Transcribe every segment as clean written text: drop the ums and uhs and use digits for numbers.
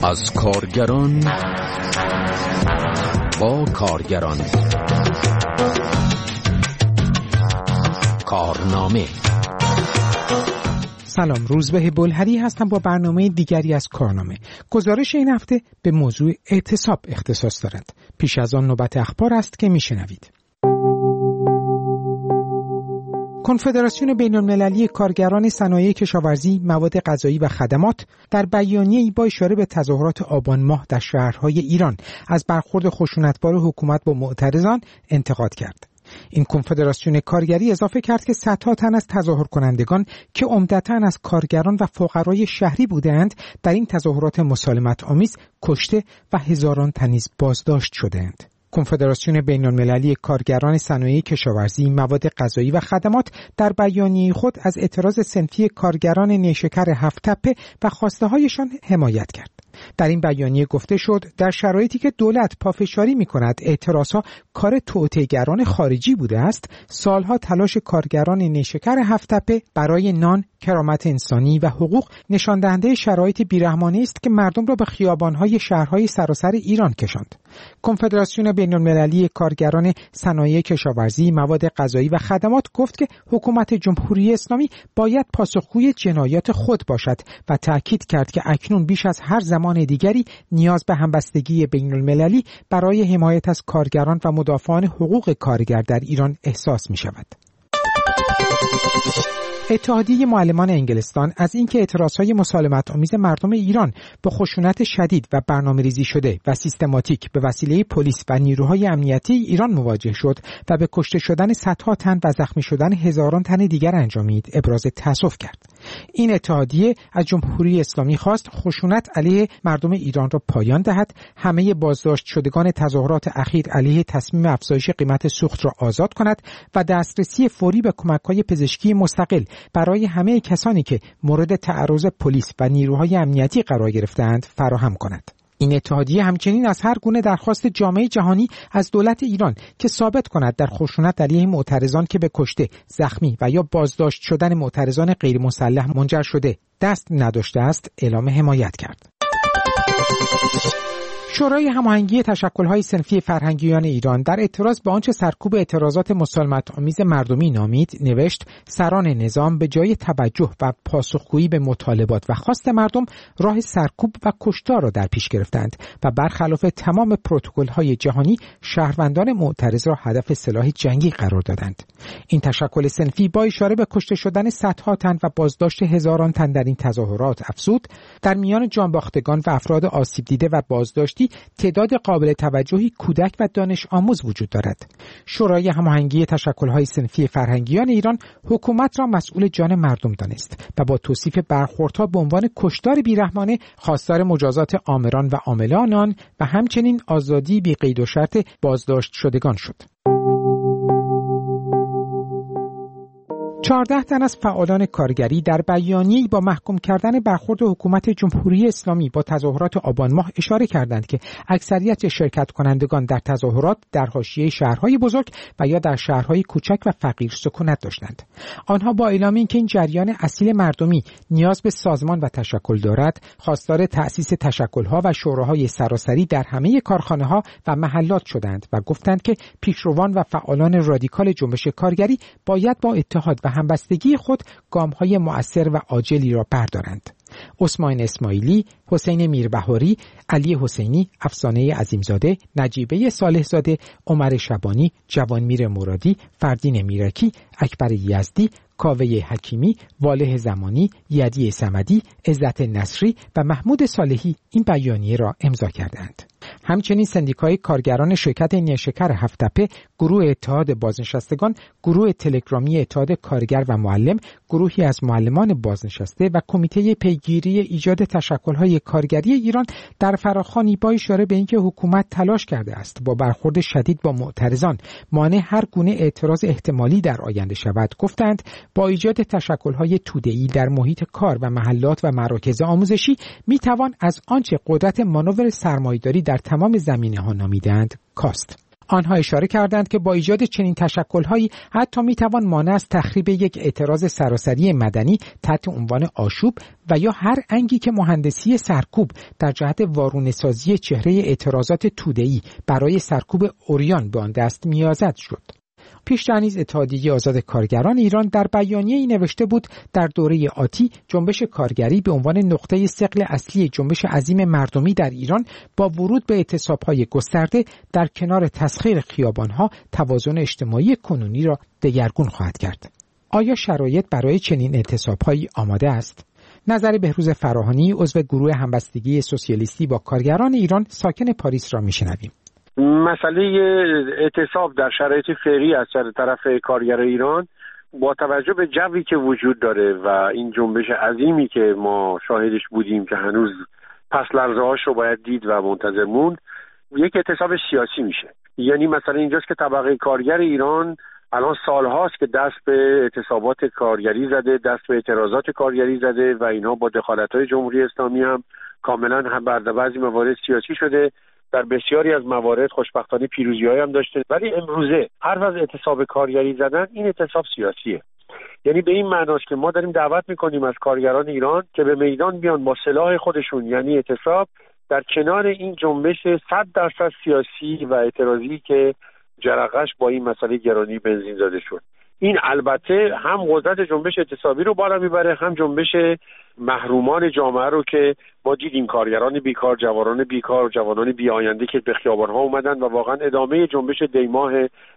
از کارگران با کارگران. کارنامه. سلام، روزبه بلهری هستم با برنامه دیگری از کارنامه. گزارش این هفته به موضوع اعتصاب اختصاص دارد. پیش از آن نوبت اخبار است که میشنوید. کنفدراسیون بین‌المللی کارگران صنایع کشاورزی، مواد غذایی و خدمات در بیانیه‌ای با اشاره به تظاهرات آبان ماه در شهرهای ایران از برخورد خشونتبار حکومت با معترضان انتقاد کرد. این کنفدراسیون کارگری اضافه کرد که صدها تن از تظاهر کنندگان که عمدتاً از کارگران و فقرای شهری بودند در این تظاهرات مسالمت آمیز کشته و هزاران تن نیز بازداشت شدند. کنفدراسیون بین‌المللی کارگران صنایع کشاورزی، مواد غذایی و خدمات در بیانیه خود از اعتراض صنفی کارگران نیشکر هفت‌تپه و خواسته‌هایشان حمایت کرد. در این بیانیه گفته شد در شرایطی که دولت پافشاری می‌کند اعتراضها کار توطئه‌گران خارجی بوده است، سالها تلاش کارگران نیشکر هفت‌تپه برای نان، کرامت انسانی و حقوق نشان دهنده شرایط بیرحمانه است که مردم را به خیابان‌های شهرهای سراسر ایران کشاند. کنفدراسیون بین‌المللی کارگران صنایع کشاورزی، مواد غذایی و خدمات گفت که حکومت جمهوری اسلامی باید پاسخگوی جنایات خود باشد و تأکید کرد که اکنون بیش از هر زمان دیگری نیاز به همبستگی بین‌المللی برای حمایت از کارگران و مدافعان حقوق کارگر در ایران احساس می‌شود. اتحادیه معلمان انگلستان از اینکه اعتراضهای مسالمت آمیز مردم ایران به خشونت شدید و برنامه‌ریزی شده و سیستماتیک به وسیله پلیس و نیروهای امنیتی ایران مواجه شد و به کشته شدن صدها تن و زخمی شدن هزاران تن دیگر انجامید، ابراز تأسف کرد. این اتحادیه از جمهوری اسلامی خواست خشونت علیه مردم ایران را پایان دهد، همه بازداشت شدگان تظاهرات اخیر علیه تصمیم افزایش قیمت سوخت را آزاد کند و دسترسی فوری به کمک‌های پزشکی مستقل برای همه کسانی که مورد تعرض پلیس و نیروهای امنیتی قرار گرفتند فراهم کند. این اتحادیه همچنین از هر گونه درخواست جامعه جهانی از دولت ایران که ثابت کند در خشونت علیه معترضان که به کشته، زخمی و یا بازداشت شدن معترضان غیر مسلح منجر شده دست نداشته است، اعلام حمایت کرد. شورای هماهنگی تشکل‌های صنفی فرهنگیان ایران در اعتراض به آنچه سرکوب اعتراضات مسالمت آمیز مردمی نامید، نوشت سران نظام به جای توجه و پاسخگویی به مطالبات و خواست مردم راه سرکوب و کشتار را در پیش گرفتند و برخلاف تمام پروتکل‌های جهانی شهروندان معترض را هدف سلاح جنگی قرار دادند. این تشکل صنفی با اشاره به کشته شدن صدها تن و بازداشت هزاران تن در این تظاهرات افزود در میان جانباختگان و افراد آسیب دیده و بازداشتی تعداد قابل توجهی کودک و دانش آموز وجود دارد. شورای هماهنگی تشکل‌های صنفی فرهنگیان ایران حکومت را مسئول جان مردم دانست و با توصیف برخوردها به عنوان کشتار بیرحمانه خواستار مجازات آمران و عاملان آن و همچنین آزادی بی قید و شرط بازداشت شدگان شد. 14 تن از فعالان کارگری در بیانیه‌ای با محکوم کردن برخورد حکومت جمهوری اسلامی با تظاهرات آبان ماه اشاره کردند که اکثریت شرکت کنندگان در تظاهرات در حاشیه شهرهای بزرگ و یا در شهرهای کوچک و فقیر سکونت داشتند. آنها با اعلام اینکه این جریان اصیل مردمی نیاز به سازمان و تشکل دارد، خواستار تأسیس تشکل‌ها و شوراهای سراسری در همه کارخانه‌ها و محلات شدند و گفتند که پیشروان و فعالان رادیکال جنبش کارگری باید با اتحاد و همبستگی خود گام‌های مؤثر و عاجلی را بردارند. عثمان اسماعیلی، حسین میربهاری، علی حسینی، افسانه عظیمزاده، نجیبه صالحزاده، عمر شبانی، جوانمیر مرادی، فردین میرکی، اکبر یزدی، کاوه حکیمی، واله زمانی، یدی صمدی، عزت نصری و محمود صالحی این بیانیه را امضا کردند. همچنین سندیکای کارگران شرکت نیشکر هفت‌تپه، گروه اتحاد بازنشستگان، گروه تلگرامی اتحاد کارگر و معلم، گروهی از معلمان بازنشسته و کمیته پیگیری ایجاد تشکل‌های کارگری ایران در فراخوانی با اشاره به اینکه حکومت تلاش کرده است با برخورد شدید با معترضان مانع هر گونه اعتراض احتمالی در آینده شود، گفتند با ایجاد تشکل‌های توده‌ای در محیط کار و محلات و مراکز آموزشی میتوان از آنچه قدرت مانور سرمایه‌داری در تمام زمینه‌ها نامیدند کاست. آنها اشاره کردند که با ایجاد چنین تشکل‌هایی حتی می‌توان مانع از تخریب یک اعتراض سراسری مدنی تحت عنوان آشوب و یا هر انگی که مهندسی سرکوب در جهت وارونه‌سازی چهره اعتراضات توده‌ای برای سرکوب عریان به آن دست می‌یازد شد. پیشتر نیز اتحادیه آزاد کارگران ایران در بیانیه‌ای نوشته بود در دوره آتی جنبش کارگری به عنوان نقطه ثقل اصلی جنبش عظیم مردمی در ایران با ورود به اعتصاب‌های گسترده در کنار تسخیر خیابان‌ها توازن اجتماعی کنونی را دگرگون خواهد کرد. آیا شرایط برای چنین اعتصاب‌هایی آماده است؟ نظر بهروز فراهانی عضو گروه همبستگی سوسیالیستی با کارگران ایران ساکن پاریس را میشنویم. مسئله اعتصاب در شرایط فعلی از طرف کارگر ایران با توجه به جوی که وجود داره و این جنبش عظیمی که ما شاهدش بودیم که هنوز پس لرزه‌هاش رو باید دید و منتظر موند، یک اعتصاب سیاسی میشه. یعنی مثلا اینجاست که طبقه کارگر ایران الان سالهاست که دست به اعتصابات کارگری زده، دست به اعتراضات کارگری زده و اینها با دخالت‌های جمهوری اسلامی هم کاملا هم بر بعضی موارد سیاسی شده. در بسیاری از موارد خوشبختانه پیروزی‌های هم داشته، ولی امروزه حرف از اعتصاب کارگری زدن، این اعتصاب سیاسیه. یعنی به این معناست که ما داریم دعوت می‌کنیم از کارگران ایران که به میدان بیان با سلاح خودشون، یعنی اعتصاب، در کنار این جنبش 100% سیاسی و اعتراضی که جرقه‌اش با این مسئله گرانی بنزین زده شد. این البته هم قدرت جنبش اعتصابی رو بالا میبره، هم جنبش محرومان جامعه رو که ما دیدیم کارگران بیکار، جوانان بیکار، جوانان بی‌آینده که به خیابان‌ها اومدن و واقعا ادامه جنبش دیماه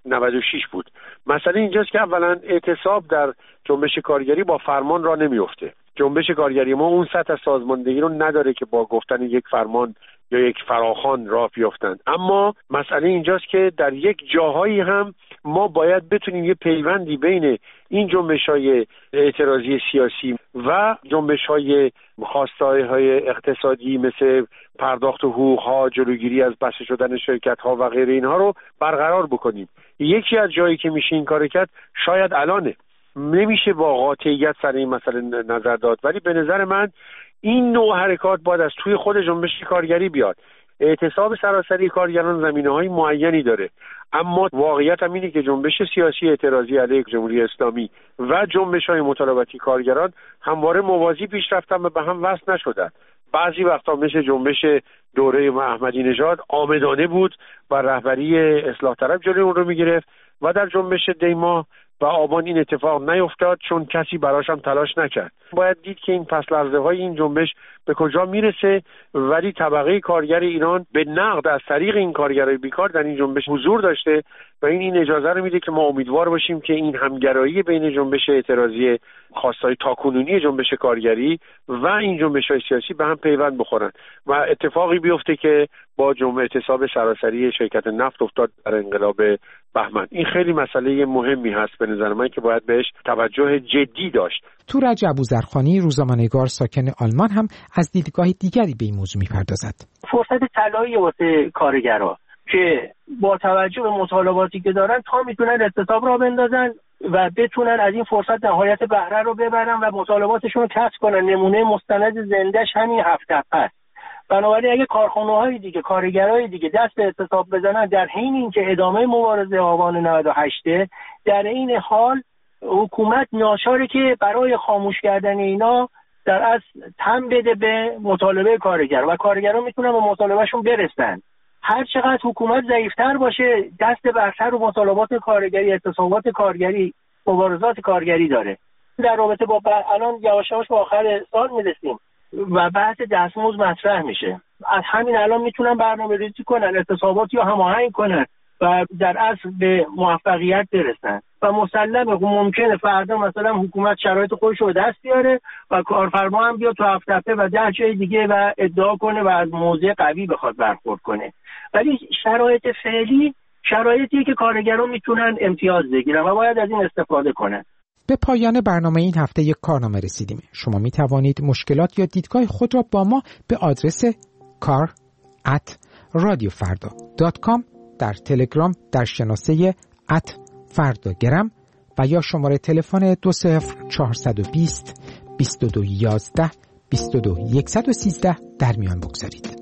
96 بود. مسئله اینجاست که اولا اعتصاب در جنبش کارگری با فرمان را نمیفته. جنبش کارگری ما اون سطح سازماندهی رو نداره که با گفتن یک فرمان یا یک فراخوان راه بیفتند. اما مسئله اینجاست که در یک جاهایی هم ما باید بتونیم یه پیوندی بین این جنبش‌های اعتراضی سیاسی و جنبش‌های خواسته‌های اقتصادی مثل پرداخت حقوق‌ها، جلوگیری از بسته شدن شرکت‌ها و غیره اینها رو برقرار بکنیم. یکی از جایی که میشه این کار کرد شاید الانه. نمیشه با قاطعیت سر این مسئله نظر داد، ولی به نظر من این نوع حرکات باید از توی خود جنبش کارگری بیاد. اعتصاب سراسری کارگران زمینه‌های معینی داره، اما واقعیت هم اینه که جنبش سیاسی اعتراضی علیه جمهوری اسلامی و جنبش‌های مطالباتی کارگران همواره موازی پیش رفتن و به هم وصل نشدن. بعضی وقتا مثل جنبش دوره احمدی نژاد آمدانه بود و رهبری اصلاح طلب جلوی اون رو می‌گرفت و در جنبش دیماه و آبان این اتفاق نیفتاد چون کسی براش هم تلاش نکرد. باید دید که این پس لرزه‌های این جنبش به کجا میرسه، ولی طبقه کارگر ایران به نقد از طریق این کارگرای بیکار در این جنبش حضور داشته و این اجازه رو میده که ما امیدوار باشیم که این همگرایی بین جنبش اعتراضی خاصای تاکنونی جنبش کارگری و این جنبش‌های سیاسی به هم پیوند بخورن و اتفاقی بیفته که با جنبش اعتصاب سراسری شرکت نفت افتاد در انقلاب بهمن. این خیلی مسئله مهمی هست به نظر من که باید بهش توجه جدی داشت. تورج ابوذرخانی روزنامه‌نگار ساکن آلمان هم از دیدگاه دیگری به این موضوع می‌پردازد. فرصت طلایی واسه کارگرها که با توجه به مطالباتی که دارن تا میتونن اعتصاب را بندازن و بتونن از این فرصت نهایت بهره رو ببرن و مطالباتشون رو کسب کنن. نمونه مستند زندهش همین هفته است. بنابراین اگه کارخانه‌های دیگه، کارگرای دیگه دست به اعتصاب بزنن در حین اینکه ادامه مبارزه آبان 98 در این حال حکومت ناچاره که برای خاموش کردن اینا در اصل تم بده به مطالبه کارگر و کارگران میتونن به مطالبهشون برسن. هر چقدر حکومت ضعیفتر باشه دست برتر و مطالبات کارگری، اعتصابات کارگری، مبارزات کارگری داره. در رابطه با الان یواش یواش به آخر سال میرسیم و بحث دستمزد مطرح میشه. از همین الان میتونن برنامه‌ریزی کنن، اعتصابات یا هماهنگ کنن و در اصل به موفقیت برسن و مسلمه ممکنه فردا مثلا حکومت شرایط خودش رو دست بیاره و کارفرما هم بیاد تو هفته و 10 جای دیگه و ادعا کنه و از موضع قوی بخواد برخورد کنه. ولی شرایط فعلی شرایطیه که کارگران میتونن امتیاز بگیرن و باید از این استفاده کنن. به پایان برنامه این هفته یک کارنامه رسیدیم. شما می توانید مشکلات یا دیدگاه خود را با ما به آدرس kar@radiofarda.com در تلگرام در شناسه @فرداگرم و یا شماره تلفن 20420 2211 22113 در میان بگذارید.